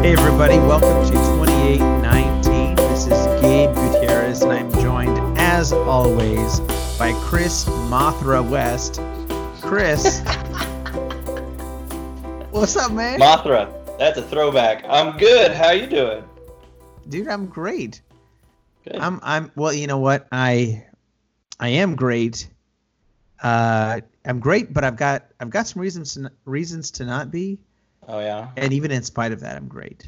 Hey everybody, welcome to 2819. This is Gabe Gutierrez, and I'm joined, as always, by Chris Mothra West. Chris, what's up, man? Mothra, that's a throwback. I'm good. How you doing? Dude, I'm great. Good. I'm well, you know what? I am great. I'm great, but I've got some reasons to not be. Oh yeah. And even in spite of that, I'm great.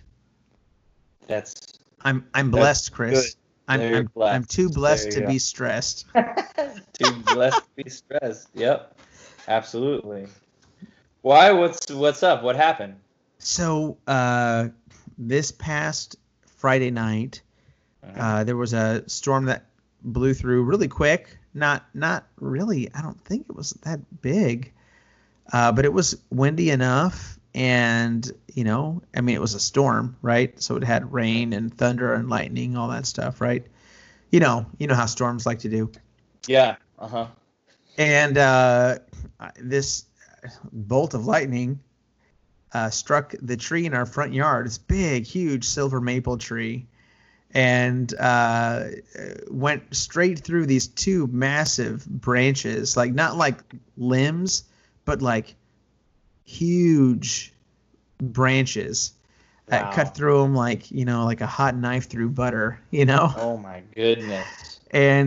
I'm blessed, Chris. Blessed. I'm too blessed to be stressed. Too blessed to be stressed. Yep. Absolutely. Why? What's up? What happened? So this past Friday night, there was a storm that blew through really quick. Not really. I don't think it was that big, but it was windy enough. And, you know, I mean, it was a storm, right? So it had rain and thunder and lightning, all that stuff, right? You know how storms like to do. Yeah. Uh-huh. And this bolt of lightning struck the tree in our front yard. It's big, huge silver maple tree. And went straight through these two massive branches, like not like limbs, but like huge branches that cut through them like a hot knife through butter, Oh my goodness. And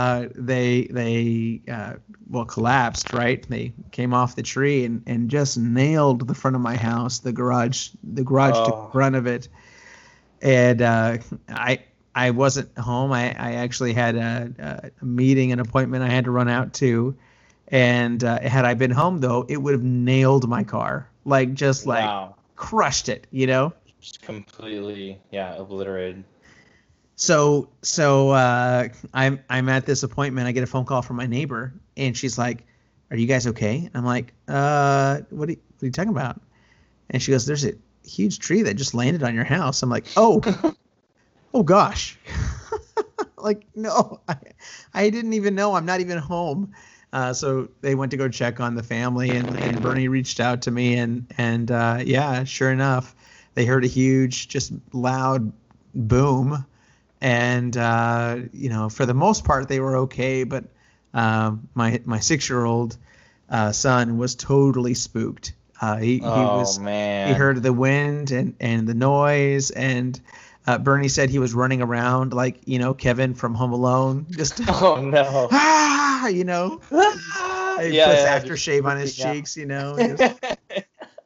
they collapsed, right? They came off the tree and just nailed the front of my house, the garage to the front of it. And I wasn't home. I actually had a meeting, an appointment I had to run out to. And had I been home, though, it would have nailed my car, crushed it, Just completely, obliterated. So I'm at this appointment. I get a phone call from my neighbor, and she's like, "Are you guys okay?" I'm like, what are you talking about?" And she goes, "There's a huge tree that just landed on your house." I'm like, "Oh, oh gosh." Like, no, I didn't even know. I'm not even home. So they went to go check on the family, and Bernie reached out to me, and sure enough, they heard a huge, just loud boom, and for the most part they were okay, but my 6-year-old son was totally spooked. He heard the wind and the noise, and Bernie said he was running around like Kevin from Home Alone, just Oh no. He puts aftershave on his cheeks, just...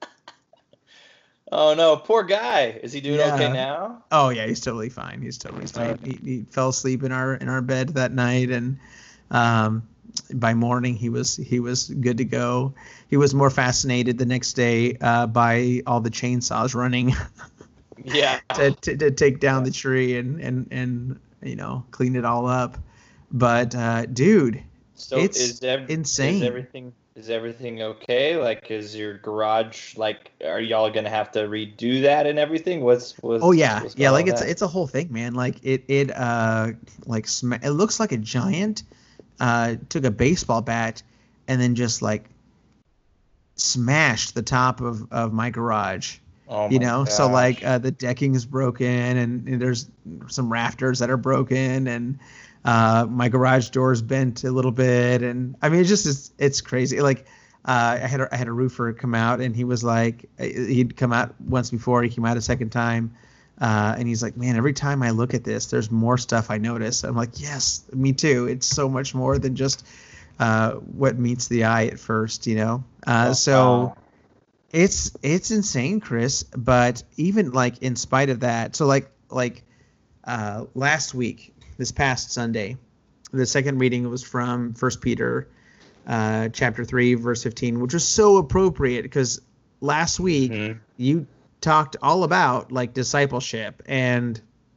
Oh no, poor guy. Is he doing okay now? Oh yeah, he's totally fine. He's totally fine. He fell asleep in our bed that night, and by morning he was good to go. He was more fascinated the next day by all the chainsaws running. Yeah. to take down the tree and clean it all up. But dude, so it's insane. Is everything okay? Like, is your garage, like, are y'all gonna have to redo that and everything? Oh yeah, like it's a whole thing, man. Like it looks like a giant took a baseball bat and then just like smashed the top of my garage. Oh my gosh. So like the decking is broken, and there's some rafters that are broken, and my garage door's bent a little bit, and I mean it's crazy. Like I had a roofer come out, and he was like, he'd come out once before, he came out a second time, and he's like, "Man, every time I look at this, there's more stuff I notice." I'm like, "Yes, me too. It's so much more than just what meets the eye at first, Wow. It's insane, Chris. But even like in spite of that, so like last week, this past Sunday, the second reading was from 1 Peter chapter 3, verse 15, which was so appropriate because last week you talked all about like discipleship and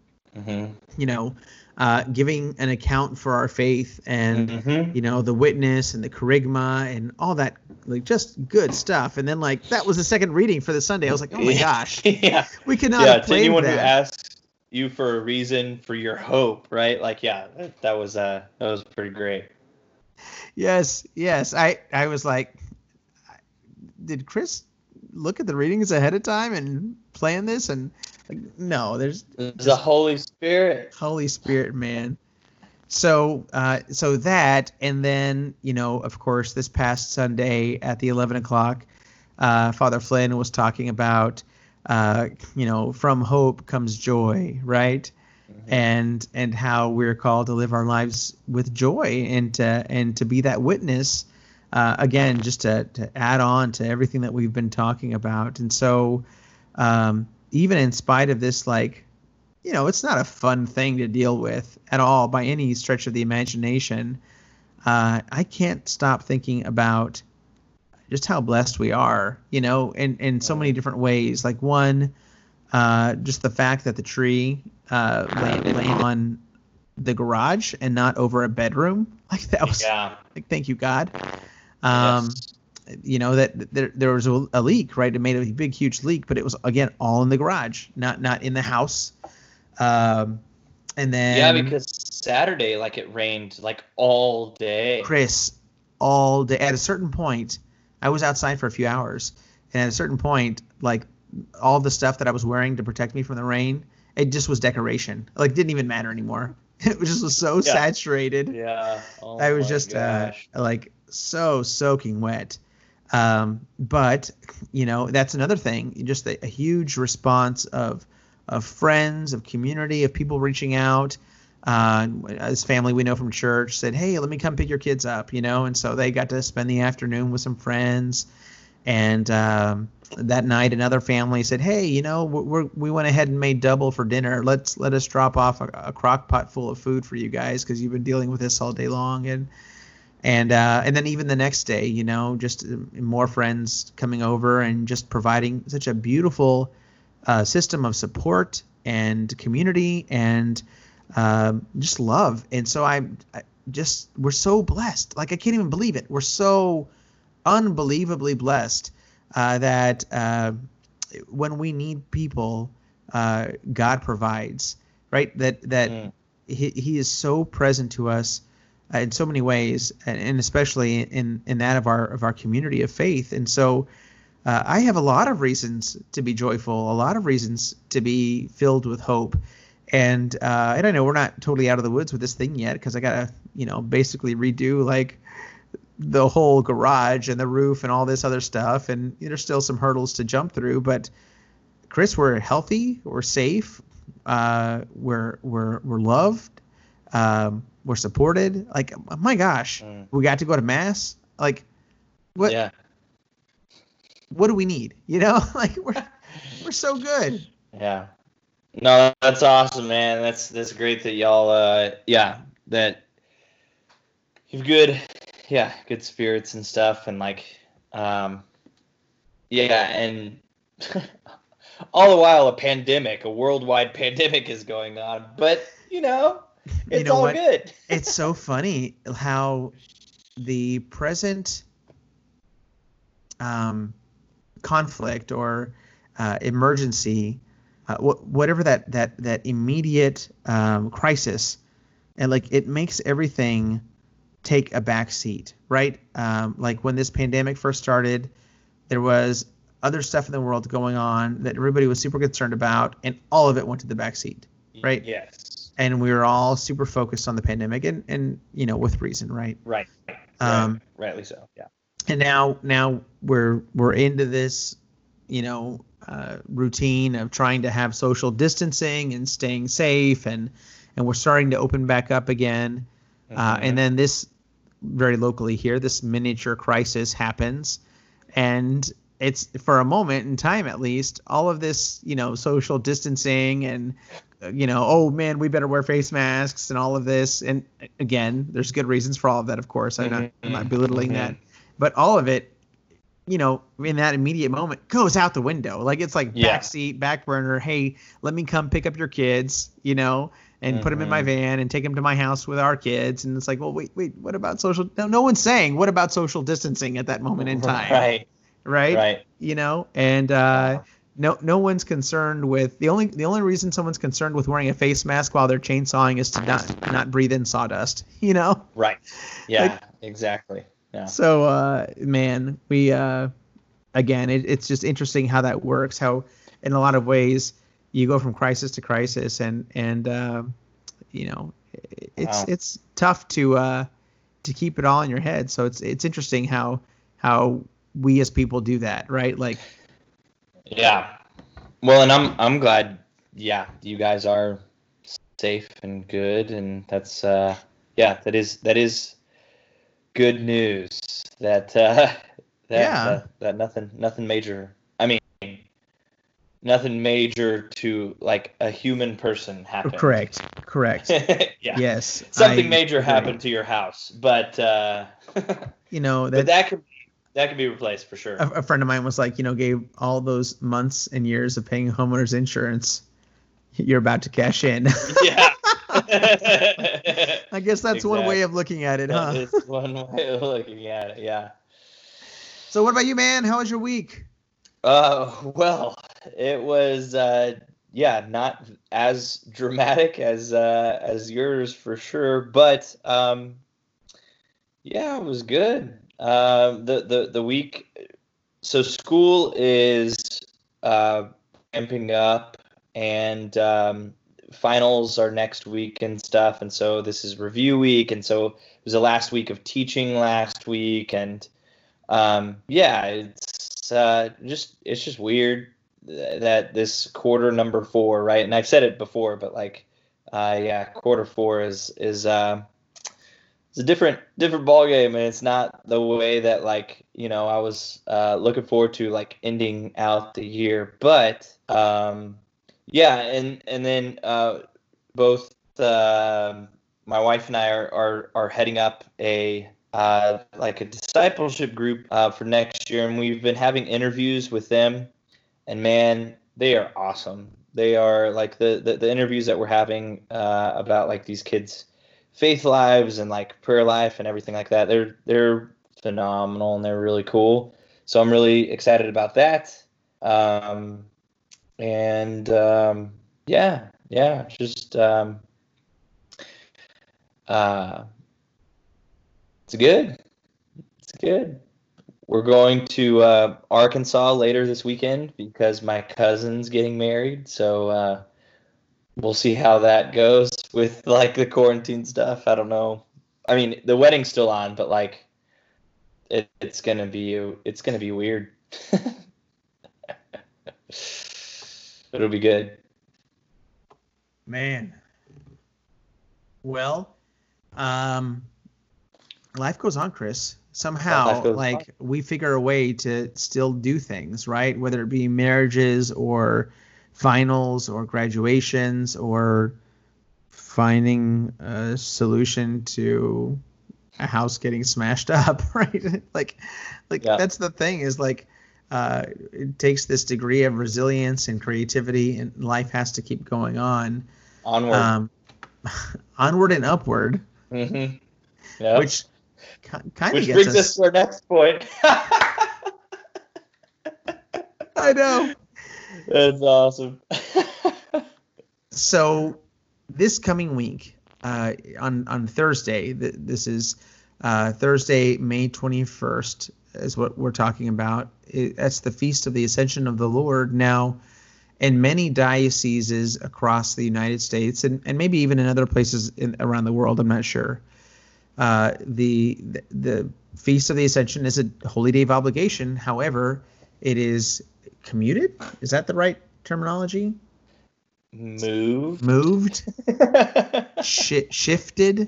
giving an account for our faith and the witness and the charisma and all that, like just good stuff. And then like that was the second reading for the Sunday. I was like, oh my gosh, we cannot have played anyone that. Who asks you for a reason for your hope, right? Like, that was pretty great. Yes. I was like, did Chris look at the readings ahead of time and plan this? And like, no, there's the Holy Spirit. Holy Spirit, man. So that, and then, of course, this past Sunday at the 11 o'clock, Father Flynn was talking about, from hope comes joy, right? Mm-hmm. And how we're called to live our lives with joy and to be that witness, again, just to add on to everything that we've been talking about. And so, even in spite of this, it's not a fun thing to deal with at all by any stretch of the imagination. I can't stop thinking about just how blessed we are, in so many different ways. Like one, just the fact that the tree landed on the garage and not over a bedroom. Like that was, thank you, God. Yes. That there was a leak, right? It made a big, huge leak, but it was, again, all in the garage, not in the house. And then because Saturday, it rained all day. Chris, all day. At a certain point, I was outside for a few hours, and at a certain point, all the stuff that I was wearing to protect me from the rain, it just was decoration. Didn't even matter anymore. It was so saturated. Yeah. I was just so soaking wet. But that's another thing. Just a huge response of friends, of community, of people reaching out. This family we know from church said, "Hey, let me come pick your kids up," and so they got to spend the afternoon with some friends. And that night, another family said, "Hey, we went ahead and made double for dinner. Let us drop off a crock pot full of food for you guys because you've been dealing with this all day long." And then even the next day, just more friends coming over and just providing such a beautiful system of support and community and just love. And so we're so blessed. I can't even believe it. We're so unbelievably blessed that when we need people, God provides, right? That he is so present to us in so many ways, and especially in that of our community of faith. And so I have a lot of reasons to be joyful, a lot of reasons to be filled with hope. And I know we're not totally out of the woods with this thing yet, because I got to, basically redo the whole garage and the roof and all this other stuff. And there's still some hurdles to jump through. But Chris, we're healthy, we're safe, we're loved, we're supported. My gosh, we got to go to mass. What? Yeah. What do we need? We're so good. Yeah. No, that's awesome, man. That's great that y'all that you've good spirits and stuff, and and all the while a worldwide pandemic is going on, but it's all good. It's so funny how the present conflict or emergency, whatever that immediate crisis, and it makes everything take a back seat, right? When this pandemic first started, there was other stuff in the world going on that everybody was super concerned about, and all of it went to the back seat, right? Yes. And we were all super focused on the pandemic, and with reason, right? Right. Rightly so. Yeah. And now we're into this, routine of trying to have social distancing and staying safe, and we're starting to open back up again. And then this, very locally here, this miniature crisis happens, and it's, for a moment in time at least, all of this, social distancing and, oh man, we better wear face masks and all of this. And again, there's good reasons for all of that, of course. I'm not belittling that, but all of it, in that immediate moment goes out the window. It's backseat, back burner. Hey, let me come pick up your kids, and put them in my van and take them to my house with our kids. And it's well, wait, what about social? No one's saying, what about social distancing at that moment in time? Right. And no one's concerned with, the only reason someone's concerned with wearing a face mask while they're chainsawing is to not breathe in sawdust, Right. Yeah, exactly. Yeah. So, man, we, again, it's just interesting how that works. How, in a lot of ways, you go from crisis to crisis, and you know, it's tough to keep it all in your head. So it's interesting how we as people do that, right? Like, yeah. Well, and I'm glad, yeah, you guys are safe and good, and that's yeah, that is good news. That nothing major. I mean, nothing major to like a human person happened. Correct. Yeah. Yes. Something major happened to your house, but you know, but that can be replaced for sure. A friend of mine was like, gave all those months and years of paying homeowners insurance, you're about to cash in. Yeah. I guess that's one way of looking at it, huh? That is one way of looking at it, yeah. So what about you, man? How was your week? Well, it was not as dramatic as yours for sure, but yeah, it was good. The week, so school is ramping up, and finals are next week and stuff, and so this is review week, and so it was the last week of teaching last week, and yeah, it's just weird that this quarter number 4, right? And I've said it before, but like, yeah, quarter 4 is it's a different ball game, and it's not the way that, like, I was looking forward to, like, ending out the year. But yeah, and then both my wife and I are heading up a like a discipleship group for next year, and we've been having interviews with them, and man, they are awesome. They are like the interviews that we're having about like these kids' faith lives and like prayer life and everything like that. They're phenomenal, and they're really cool. So I'm really excited about that. Yeah, just it's good. It's good. We're going to Arkansas later this weekend because my cousin's getting married. So we'll see how that goes with like the quarantine stuff. I don't know. I mean, the wedding's still on, but like it's gonna be weird. It'll be good. Man. Well, life goes on, Chris. Somehow, like, we figure a way to still do things, right? Whether it be marriages or finals or graduations or finding a solution to a house getting smashed up, right? like yeah. That's the thing, is like it takes this degree of resilience and creativity, and life has to keep going on. Onward. Onward and upward. Mm-hmm. Yep. Which kind of brings us to our next point. I know. That's awesome. So this coming week, on Thursday, this is Thursday, May 21st, is what we're talking about. That's the Feast of the Ascension of the Lord. Now, in many dioceses across the United States, and maybe even in other places around the world, I'm not sure, the Feast of the Ascension is a holy day of obligation. However, it is commuted. Is that the right terminology? Moved. Shifted.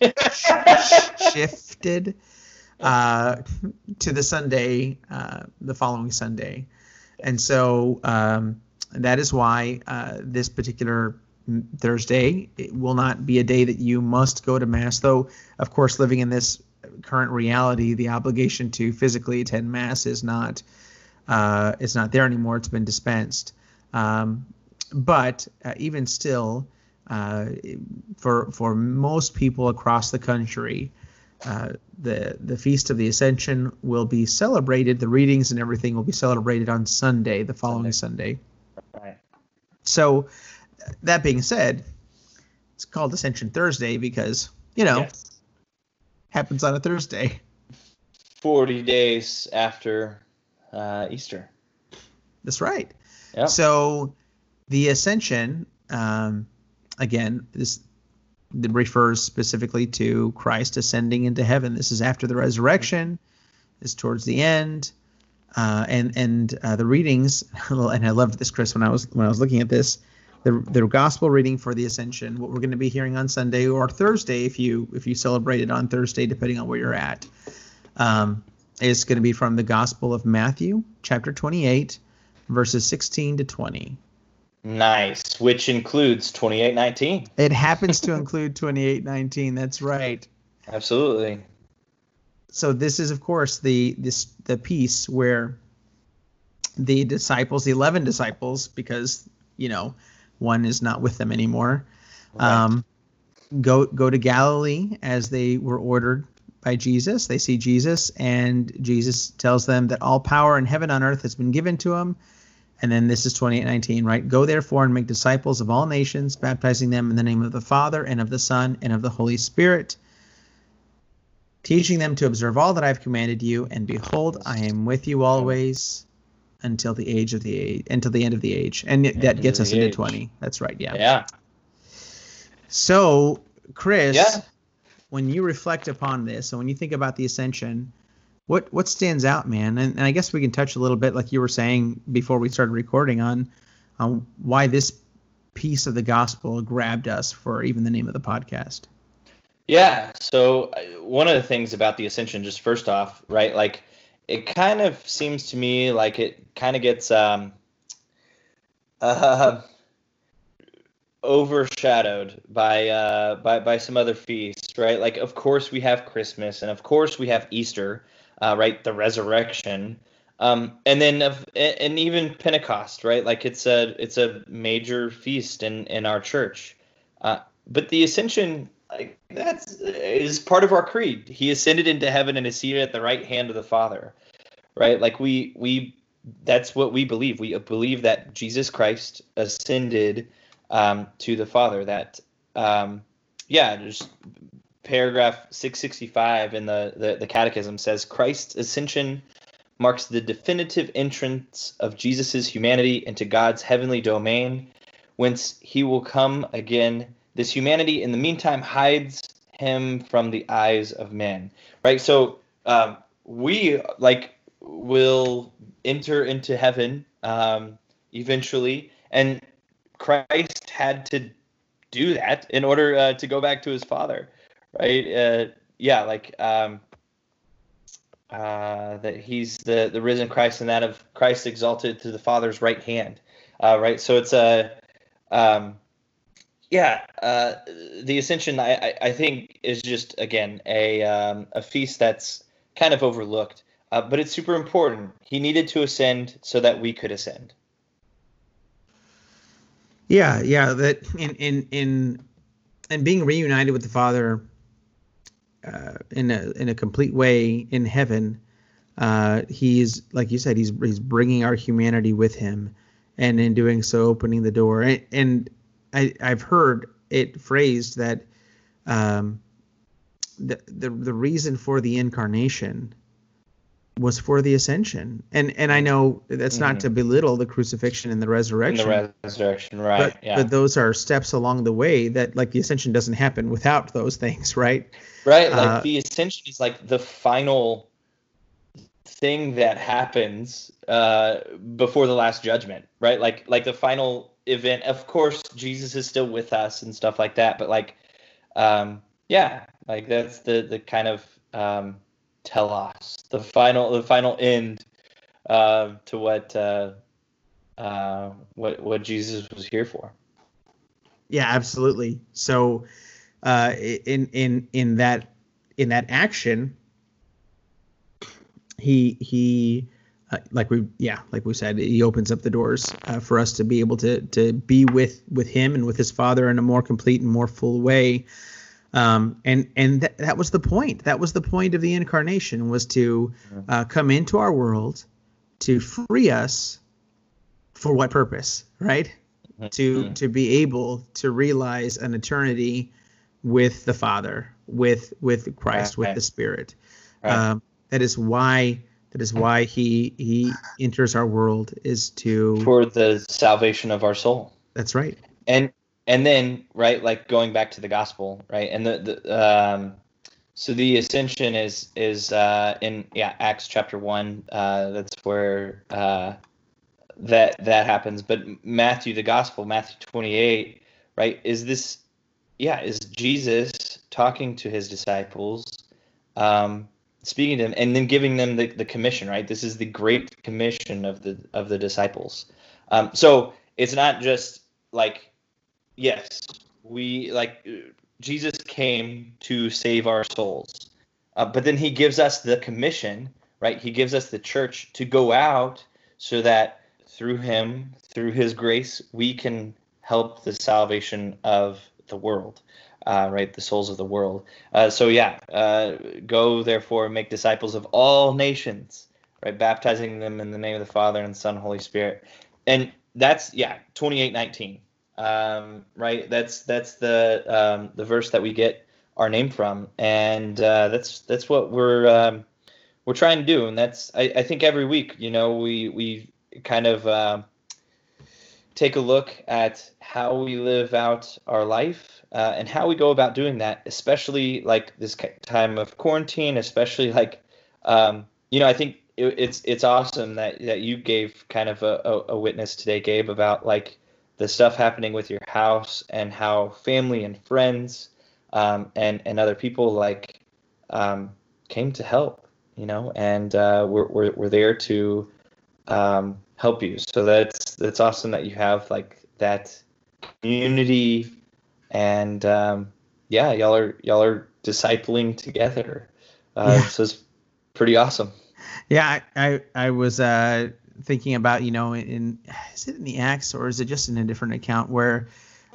Shifted to the Sunday, the following Sunday. And so that is why this particular Thursday, it will not be a day that you must go to Mass, though, of course, living in this current reality, the obligation to physically attend Mass is not there anymore. It's been dispensed. But even still, for most people across the country, the Feast of the Ascension will be celebrated. The readings and everything will be celebrated on Sunday, the following Sunday. Right. So, that being said, it's called Ascension Thursday because, yes, happens on a Thursday. 40 days after Easter. That's right. Yep. So the ascension, again, this refers specifically to Christ ascending into heaven. This is after the resurrection. Is towards the end. And the readings, and I loved this, Chris, when I was looking at this, the gospel reading for the Ascension, what we're going to be hearing on Sunday or Thursday, if you celebrate it on Thursday, depending on where you're at, is going to be from the Gospel of Matthew, chapter 28, verses 16 to 20. Nice, which includes 28:19. It happens to include 28:19. That's right. Absolutely. So this is, of course, the piece where the disciples, the 11 disciples, because one is not with them anymore, right. Go to Galilee as they were ordered by Jesus. They see Jesus, and Jesus tells them that all power in heaven and on earth has been given to him. And then this is 28:19, right? Go therefore and make disciples of all nations, baptizing them in the name of the Father and of the Son and of the Holy Spirit, teaching them to observe all that I've commanded you, and behold, I am with you always until the end of the age. And that gets us into 20. That's right. Yeah. Yeah. So, Chris, when you reflect upon this, and when you think about the ascension, what stands out, man? And I guess we can touch a little bit, like you were saying before we started recording, on why this piece of the gospel grabbed us for even the name of the podcast. Yeah. So one of the things about the ascension, just first off, right, like it kind of seems to me like it kind of gets overshadowed by some other feasts, right? Like, of course we have Christmas, and of course we have Easter, right? The resurrection, and then and even Pentecost, right? Like it's a major feast in our church, but the ascension, like is part of our creed. He ascended into heaven and is seated at the right hand of the Father, right? Like we that's what we believe. We believe that Jesus Christ ascended to the Father. That just paragraph 665 in the Catechism says Christ's ascension marks the definitive entrance of Jesus's humanity into God's heavenly domain, whence he will come again. This humanity, in the meantime, hides him from the eyes of men. Right? So we will enter into heaven eventually, and Christ had to do that in order to go back to his Father. Right? That he's the risen Christ, and that of Christ exalted to the Father's right hand. Right? So it's the ascension, I think, is just, again, a feast that's kind of overlooked, but it's super important. He needed to ascend so that we could ascend. Yeah, that in being reunited with the Father in a complete way in heaven, he's, like you said, he's bringing our humanity with him, and in doing so, opening the door. And I've heard it phrased that the reason for the incarnation was for the ascension, and I know that's not to belittle the crucifixion and the resurrection. Right? But those are steps along the way. That, like, the ascension doesn't happen without those things, right? Right. Like the ascension is like the final thing that happens before the last judgment, right? Like the final event. Of course, Jesus is still with us and stuff like that, but like that's the kind of telos, the final end to what Jesus was here for. Yeah, absolutely. So in that action, he like we said, he opens up the doors for us to be able to be with him and with his Father in a more complete and more full way. And that was the point. That was the point of the incarnation, was to come into our world to free us. For what purpose, right? To be able to realize an eternity with the Father, with Christ, with the Spirit. Right. That is why That is why he enters our world, is to for the salvation of our soul. That's right. And then, right, like going back to the gospel, right, and so the ascension is in Acts chapter 1. That's where that happens. But Matthew, the gospel, Matthew 28, right, is Jesus talking to his disciples, speaking to them, and then giving them the commission, right? This is the great commission of the disciples. So it's not just like, yes, Jesus came to save our souls, but then he gives us the commission, right? He gives us the church to go out so that through him, through his grace, we can help the salvation of the world, right? The souls of the world. Go therefore and make disciples of all nations, right? Baptizing them in the name of the Father and the Son and Holy Spirit. And that's 28:19. Right, that's the verse that we get our name from, and that's what we're trying to do. And that's I think every week, we kind of take a look at how we live out our life, and how we go about doing that, especially like this time of quarantine, especially like I think it's awesome that you gave kind of a witness today, Gabe, about like the stuff happening with your house and how family and friends and other people like came to help, and we're there to help you. So that's awesome that you have like that community, and y'all are discipling together. So it's pretty awesome. Yeah, I was thinking about, is it in the Acts or is it just in a different account where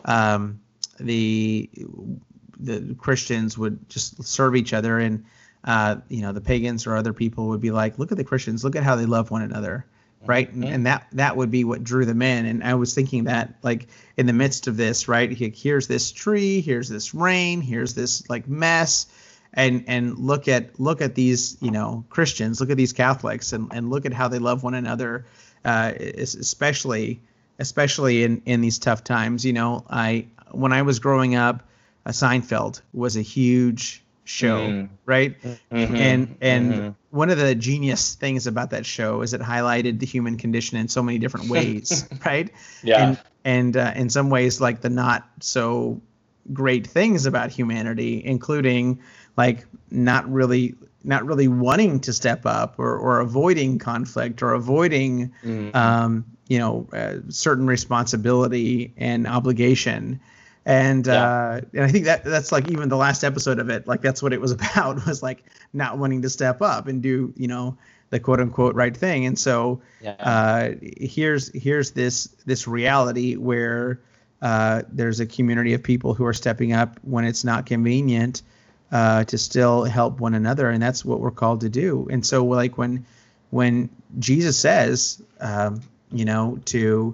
the Christians would just serve each other, and the pagans or other people would be like, look at the Christians, look at how they love one another, right? And that would be what drew them in. And I was thinking that like in the midst of this, right, here's this tree, here's this rain, here's this like mess. And look at these Christians, look at these Catholics, and look at how they love one another, especially in these tough times. When I was growing up, Seinfeld was a huge show, right? And one of the genius things about that show is it highlighted the human condition in so many different ways, right? Yeah. And in some ways, like the not so great things about humanity, including like not really wanting to step up, or avoiding conflict, or avoiding certain responsibility and obligation. And I think that's like even the last episode of it, like that's what it was about, was like not wanting to step up and do the quote unquote right thing. And so here's this reality where there's a community of people who are stepping up when it's not convenient, to still help one another, and that's what we're called to do. And so, like when Jesus says, to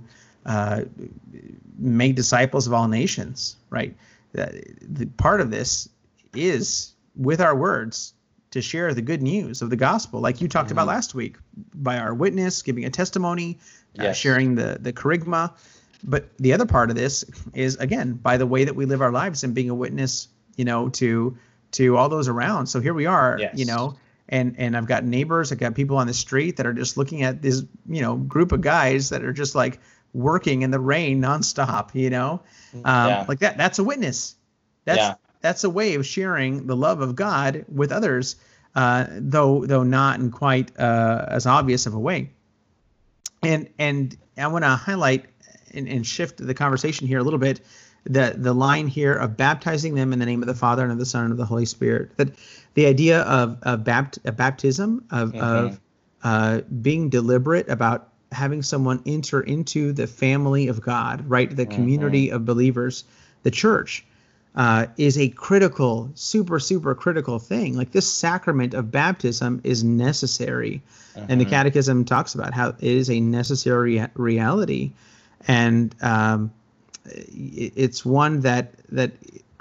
make disciples of all nations, right? The part of this is with our words to share the good news of the gospel, like you talked about last week, by our witness, giving a testimony, sharing the kerygma. But the other part of this is, again, by the way that we live our lives and being a witness, to all those around. So here we are, and I've got neighbors, I've got people on the street that are just looking at this, group of guys that are just like working in the rain nonstop, like that. That's a witness. That's a way of sharing the love of God with others, though not in quite as obvious of a way. And I want to highlight and shift the conversation here a little bit, the line here of baptizing them in the name of the Father and of the Son and of the Holy Spirit. That the idea of baptism, of being deliberate about having someone enter into the family of God, right? The community of believers, the church, is a critical, super critical thing. Like this sacrament of baptism is necessary. And the Catechism talks about how it is a necessary reality. And it's one that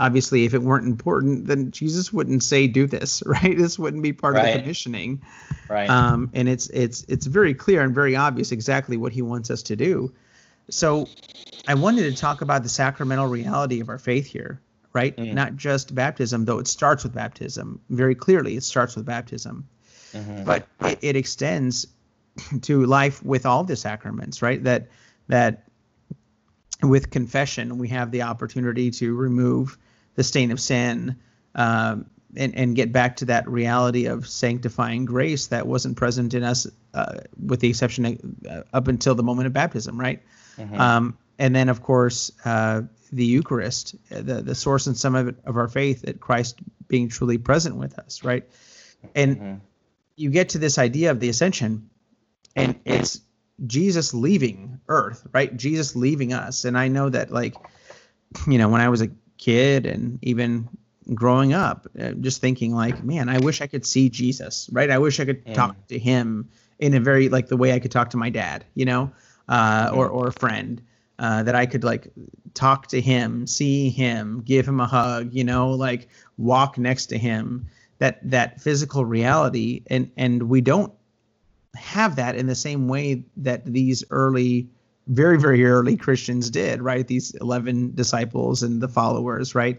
obviously, if it weren't important, then Jesus wouldn't say do this, right? This wouldn't be part of the commissioning. Right. And it's very clear and very obvious exactly what he wants us to do. So I wanted to talk about the sacramental reality of our faith here, right? Not just baptism, though it starts with baptism. Very clearly, it starts with baptism. But it extends to life with all the sacraments, right? That with confession, we have the opportunity to remove the stain of sin, and get back to that reality of sanctifying grace that wasn't present in us, with the exception of, up until the moment of baptism, right? And then, of course, the Eucharist, the source and sum of our faith, that Christ being truly present with us, right? And you get to this idea of the ascension, and it's Jesus leaving earth, right? Jesus leaving us. And I know that, like, when I was a kid and even growing up, just thinking like, man, I wish I could see Jesus, right? I wish I could talk to him in a very, like, the way I could talk to my dad, or a friend, that I could, like, talk to him, see him, give him a hug, like walk next to him, that physical reality. And we don't have that in the same way that these early, very, very early Christians did, right? These 11 disciples and the followers, right?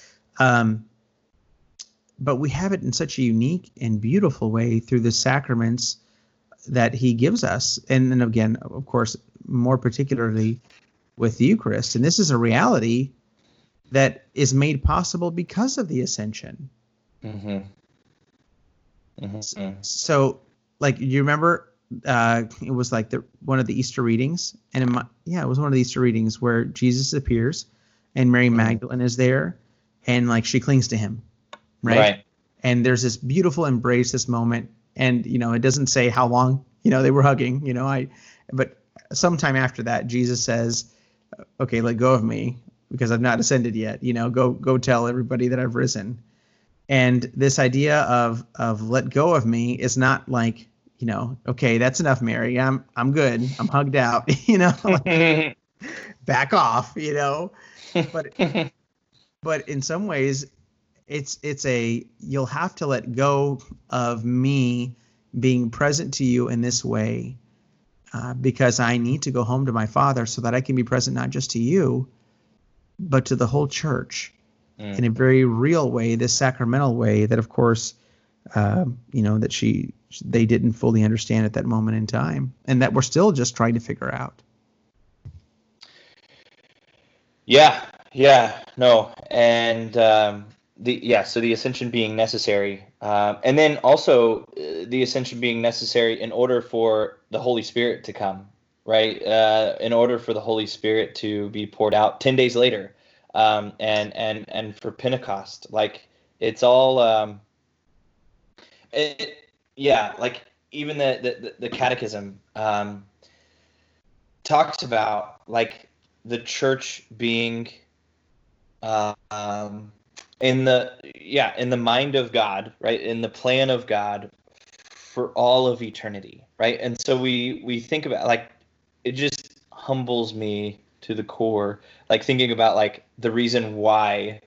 But we have it in such a unique and beautiful way through the sacraments that he gives us. And then again, of course, more particularly with the Eucharist. And this is a reality that is made possible because of the ascension. So, like, you remember, it was like one of the Easter readings, and it was one of the Easter readings where Jesus appears, and Mary Magdalene is there, and, like, she clings to him, right? And there's this beautiful embrace, this moment, and it doesn't say how long they were hugging, but sometime after that, Jesus says, "Okay, let go of me, because I've not ascended yet. Go tell everybody that I've risen." And this idea of let go of me is not like, okay, that's enough, Mary. I'm good. I'm hugged out. Like, back off. But in some ways, it's you'll have to let go of me being present to you in this way, because I need to go home to my Father so that I can be present not just to you, but to the whole church in a very real way, this sacramental way that, of course, that they didn't fully understand at that moment in time, and that we're still just trying to figure out. No. And so the ascension being necessary, and then also the ascension being necessary in order for the Holy Spirit to come, right? In order for the Holy Spirit to be poured out 10 days later, and for Pentecost, like, it's all, like, even the Catechism talks about, like, the church being in the mind of God, right? In the plan of God for all of eternity, right? And so we think about, like, it just humbles me to the core, like, thinking about, like, the reason why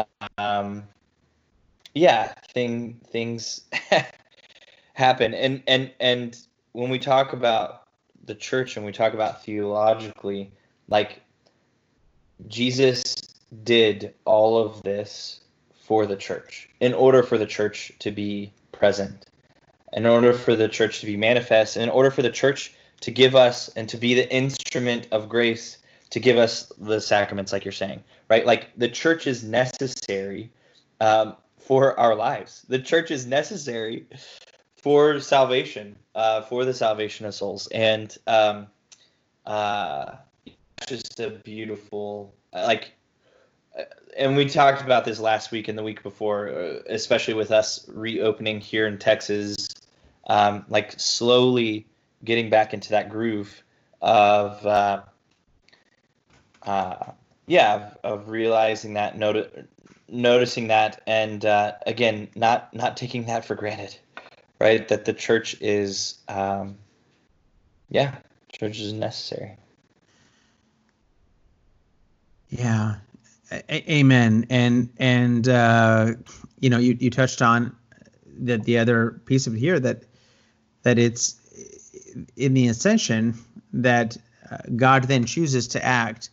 things happen. And when we talk about the church and we talk about theologically, like, Jesus did all of this for the church, in order for the church to be present, in order for the church to be manifest, and in order for the church to give us and to be the instrument of grace to give us the sacraments, like you're saying, right? Like, the church is necessary for our lives. The church is necessary for salvation, for the salvation of souls. And just a beautiful, like, and we talked about this last week and the week before, especially with us reopening here in Texas, like, slowly getting back into that groove of realizing that, noticing that, and again, not taking that for granted, right? That the church is, church is necessary. Yeah. Amen. And you touched on that the other piece of it here that it's in the ascension that God then chooses to act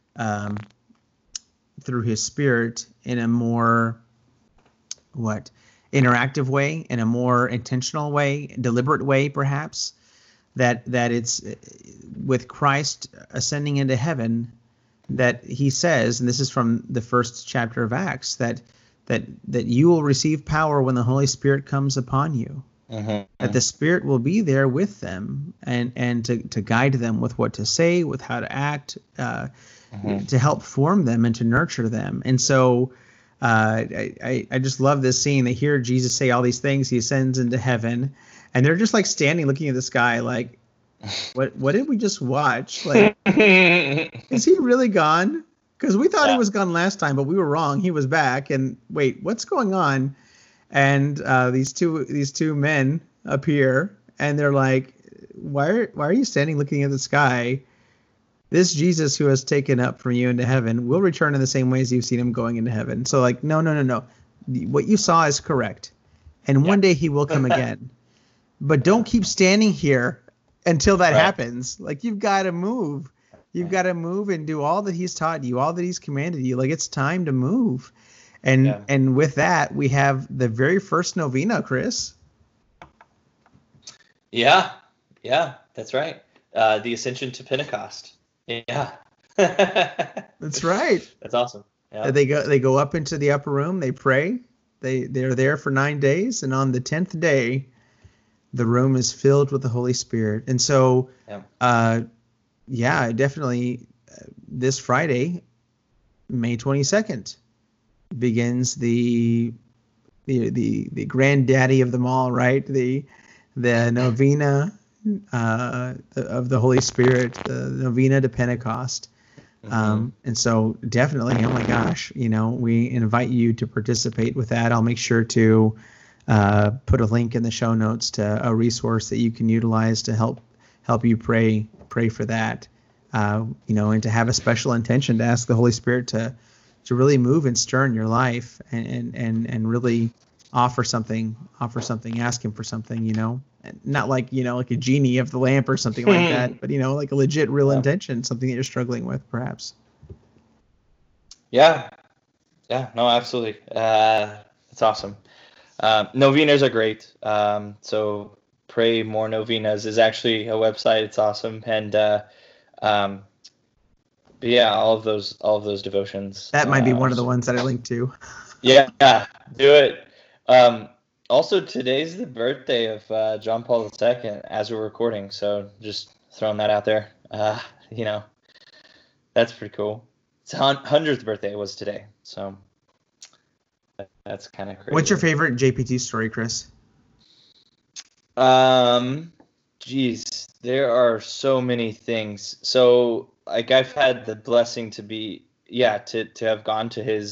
through His Spirit in a more interactive way, in a more intentional way, deliberate way, perhaps. That it's with Christ ascending into heaven, that He says, and this is from the first chapter of Acts, that you will receive power when the Holy Spirit comes upon you. Mm-hmm. That the Spirit will be there with them and to guide them with what to say, with how to act, to help form them and to nurture them. And so I just love this scene. They hear Jesus say all these things. He ascends into heaven, and they're just like standing looking at the sky like, what did we just watch? Like, is He really gone? Because we thought He was gone last time, but we were wrong. He was back. And wait, what's going on? And these two men appear, and they're like, why are you standing looking at the sky? This Jesus who has taken up from you into heaven will return in the same way as you've seen Him going into heaven. So like, no. What you saw is correct. And one day He will come again. But don't keep standing here until that happens. Like, you've got to move. You've got to move and do all that He's taught you, all that He's commanded you. Like, it's time to move. And with that, we have the very first novena, Chris. Yeah, that's right. The Ascension to Pentecost. Yeah. That's right. That's awesome. Yeah. They go up into the upper room, they pray. They're there for 9 days, and on the 10th day, the room is filled with the Holy Spirit. And so definitely this Friday, May 22nd, begins the granddaddy of them all, right? The novena of the Holy Spirit, the novena to Pentecost. Mm-hmm. And so definitely, oh my gosh, we invite you to participate with that. I'll make sure to put a link in the show notes to a resource that you can utilize to help you pray for that, and to have a special intention to ask the Holy Spirit to really move and stir in your life and really offer something, ask Him for something, not like, like a genie of the lamp or something like that, but, like a legit, real intention, something that you're struggling with, perhaps. Yeah. No, absolutely. It's awesome. Novenas are great. So Pray More Novenas is actually a website. It's awesome. And, but yeah, all of those devotions. That might be one of the ones that I linked to. Yeah, do it. Also, today's the birthday of John Paul II as we're recording, so just throwing that out there. That's pretty cool. His 100th birthday was today, so that's kind of crazy. What's your favorite JPT story, Chris? Geez, there are so many things. So, like, I've had the blessing to have gone to his.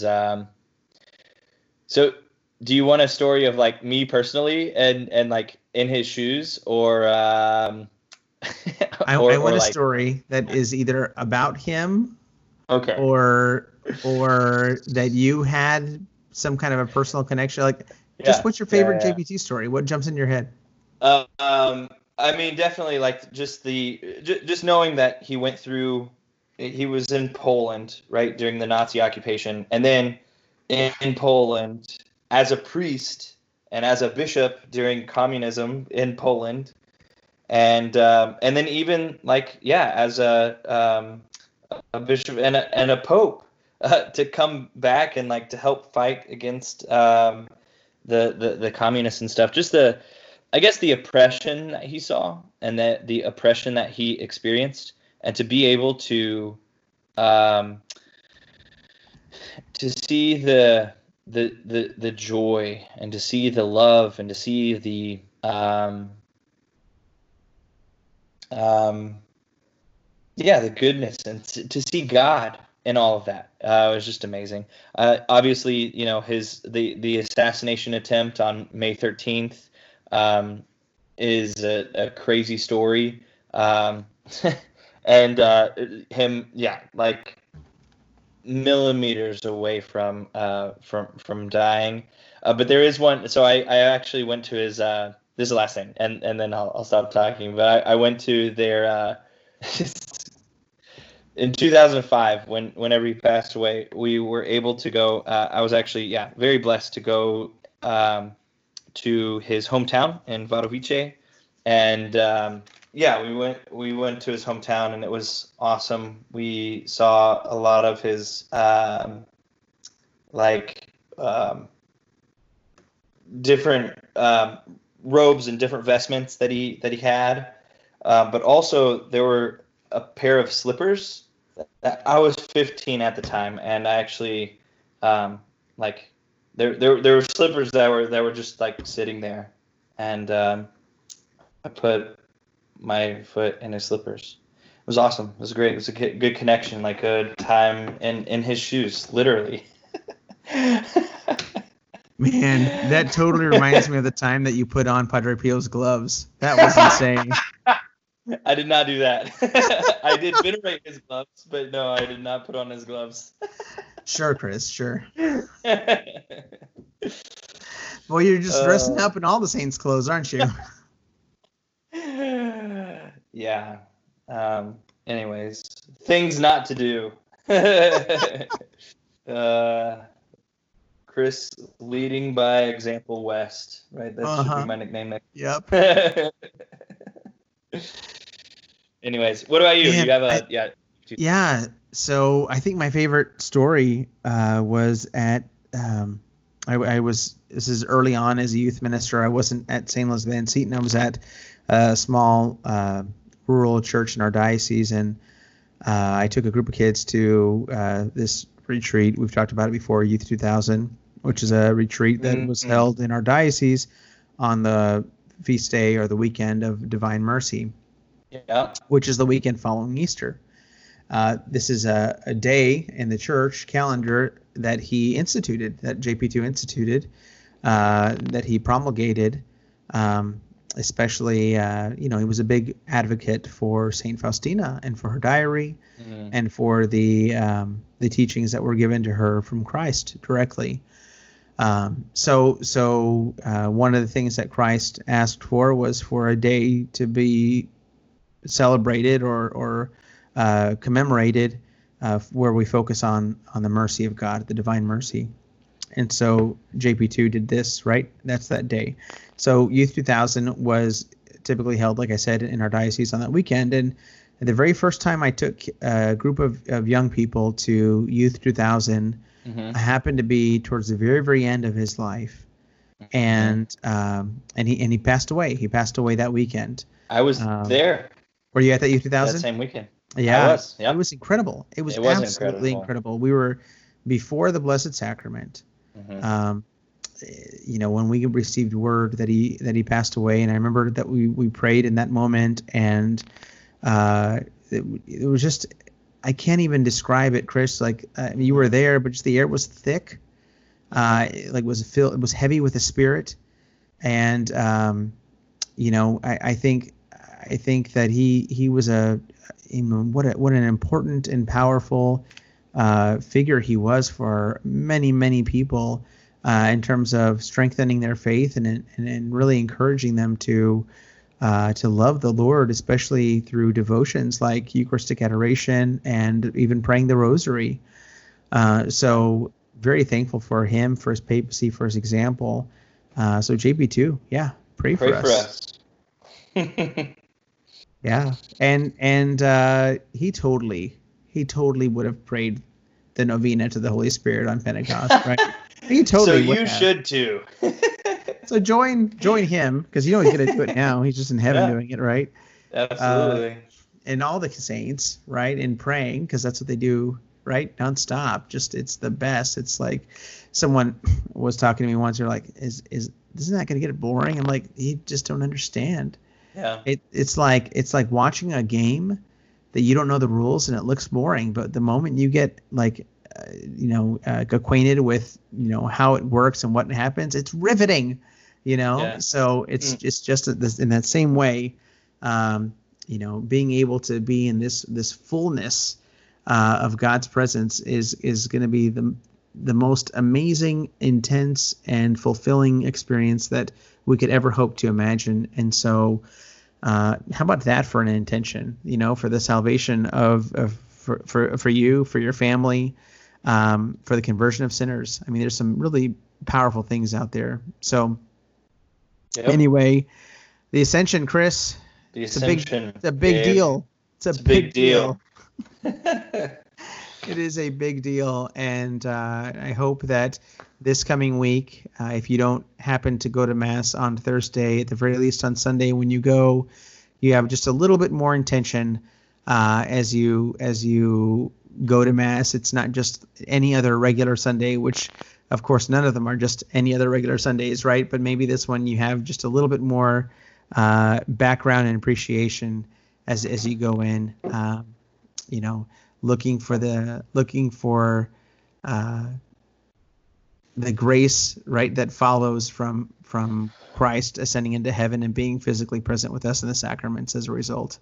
So, do you want a story of like me personally and like in his shoes, or? I want a story that is either about him, okay, or that you had some kind of a personal connection. Like, just what's your favorite JPT story? What jumps in your head? I mean, definitely like just knowing that he went through. He was in Poland, right, during the Nazi occupation, and then in Poland as a priest and as a bishop during communism in Poland, and then even like as a bishop and a pope to come back and like to help fight against the communists and stuff. Just the oppression that he saw and the oppression that he experienced, and to be able to see the joy and to see the love and to see the the goodness and to see God in all of that was just amazing. Obviously, the assassination attempt on May 13th is a crazy story, and him, like millimeters away from dying. But there is one. So I actually went to his. This is the last thing, and then I'll stop talking. But I went to their. In 2005, whenever he passed away, we were able to go. I was actually very blessed to go to his hometown in Wadowice, and we went to his hometown, and it was awesome. We saw a lot of his different robes and different vestments that he had, but also there were a pair of slippers. I was 15 at the time, and I actually there were slippers that were just like sitting there, and I put my foot in his slippers. It was awesome. It was great. It was a good connection, like a time in his shoes, literally. Man, that totally reminds me of the time that you put on Padre Pio's gloves. That was insane. I did not do that. I did venerate his gloves, but no, I did not put on his gloves. Sure, Chris, sure. Well, you're just dressing up in all the saints' clothes, aren't you? Yeah. Anyways, things not to do. Chris leading by example west, right? That should be my nickname next. Yep. Anyways, what about you? Man, you have a Yeah. So I think my favorite story was at this is early on as a youth minister. I wasn't at St. Louis Van Seton. I was at a small rural church in our diocese, and I took a group of kids to this retreat. We've talked about it before, Youth 2000, which is a retreat that was held in our diocese on the feast day or the weekend of Divine Mercy, which is the weekend following Easter. This is a day in the church calendar that he instituted, that JP2 instituted, that he promulgated, especially, he was a big advocate for St. Faustina and for her diary and for the teachings that were given to her from Christ directly. So one of the things that Christ asked for was for a day to be celebrated or commemorated where we focus on the mercy of God, the divine mercy. And so JP2 did this, right? That's that day. So Youth 2000 was typically held, like I said, in our diocese on that weekend. And the very first time I took a group of young people to Youth 2000, I happened to be towards the very, very end of his life, and he passed away. He passed away that weekend. I was there. Were you at that Youth 2000? That same weekend. Yeah, I was. Yep. It was incredible. It was absolutely incredible. We were before the Blessed Sacrament. When we received word that he passed away, and I remember that we prayed in that moment, and it was just, I can't even describe it, Chris. Like you were there, but just the air was thick. It was heavy with the Spirit, and I think that he was what an important and powerful figure he was for many, many people in terms of strengthening their faith and really encouraging them to love the Lord, especially through devotions like Eucharistic adoration and even praying the Rosary. So very thankful for him, for his papacy, for his example. So JP2, pray for us. Yeah, and he totally would have prayed the novena to the Holy Spirit on Pentecost, right? He totally. So you should too. So join him, because he's going to do it now. He's just in heaven doing it, right? Absolutely. And all the saints, right, in praying, because that's what they do, right, nonstop. Just it's the best. It's like someone was talking to me once. They're like, isn't that going to get boring? I'm like, you just don't understand. Yeah. It's like watching a game that you don't know the rules and it looks boring, but the moment you get acquainted with how it works and what happens, it's riveting. So it's just in that same way, being able to be in this fullness of God's presence is going to be the most amazing, intense, and fulfilling experience that we could ever hope to imagine. And so, how about that for an intention? For the salvation for you, for your family, for the conversion of sinners. I mean, there's some really powerful things out there. So, Anyway, the Ascension, Chris. The Ascension. It's a big deal. It's a big deal. It is a big deal, and I hope that this coming week, if you don't happen to go to Mass on Thursday, at the very least on Sunday when you go, you have just a little bit more intention as you go to Mass. It's not just any other regular Sunday, which of course none of them are just any other regular Sundays, right? But maybe this one you have just a little bit more background and appreciation as you go in. Looking for the grace, right, that follows from Christ ascending into heaven and being physically present with us in the sacraments as a result.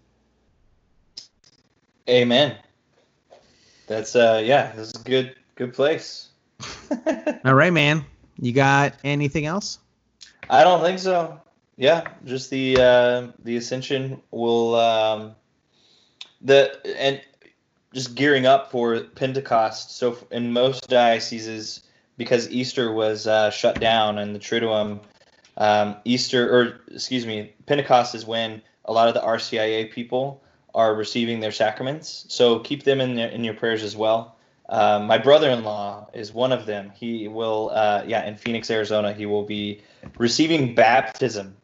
Amen. That's this is a good place. All right, man. You got anything else? I don't think so. Yeah, just the Ascension will just gearing up for Pentecost. So in most dioceses, because Easter was shut down and the Triduum, Pentecost is when a lot of the RCIA people are receiving their sacraments. So keep them in your prayers as well. My brother-in-law is one of them. He will, in Phoenix, Arizona, he will be receiving baptism.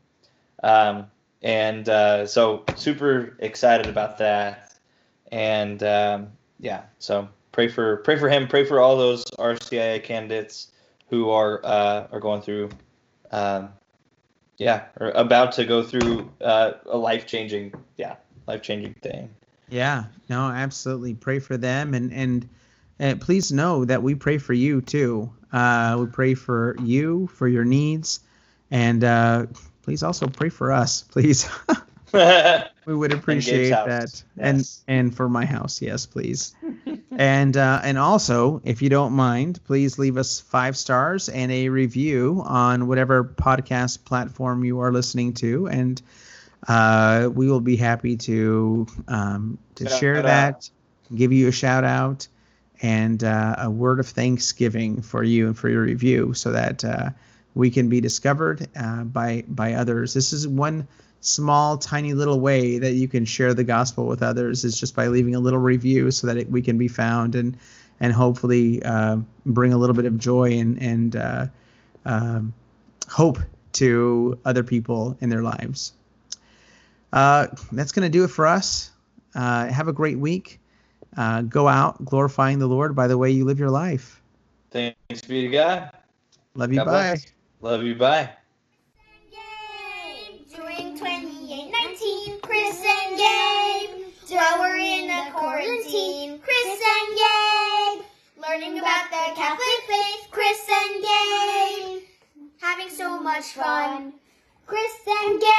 So super excited about that. And so pray for him, pray for all those RCIA candidates who are going through, or about to go through a life-changing thing. Yeah, no, absolutely. Pray for them, and please know that we pray for you too. We pray for you, for your needs, and please also pray for us, please. We would appreciate that. Yes. And for my house, yes, please. and also, if you don't mind, please leave us 5 stars and a review on whatever podcast platform you are listening to, and we will be happy to share that, give you a shout out, and a word of thanksgiving for you and for your review, so that we can be discovered by others. This is one small, tiny little way that you can share the gospel with others, is just by leaving a little review, so that we can be found and hopefully bring a little bit of joy and hope to other people in their lives. That's going to do it for us. Have a great week. Go out glorifying the Lord by the way you live your life. Thanks be to God. Love you. Bye. Love you. Bye. Doing 2819, Chris and Gabe. While we're in a quarantine, Chris and Gabe. Learning about the Catholic faith, Chris and Gabe. Having so much fun, Chris and Gabe.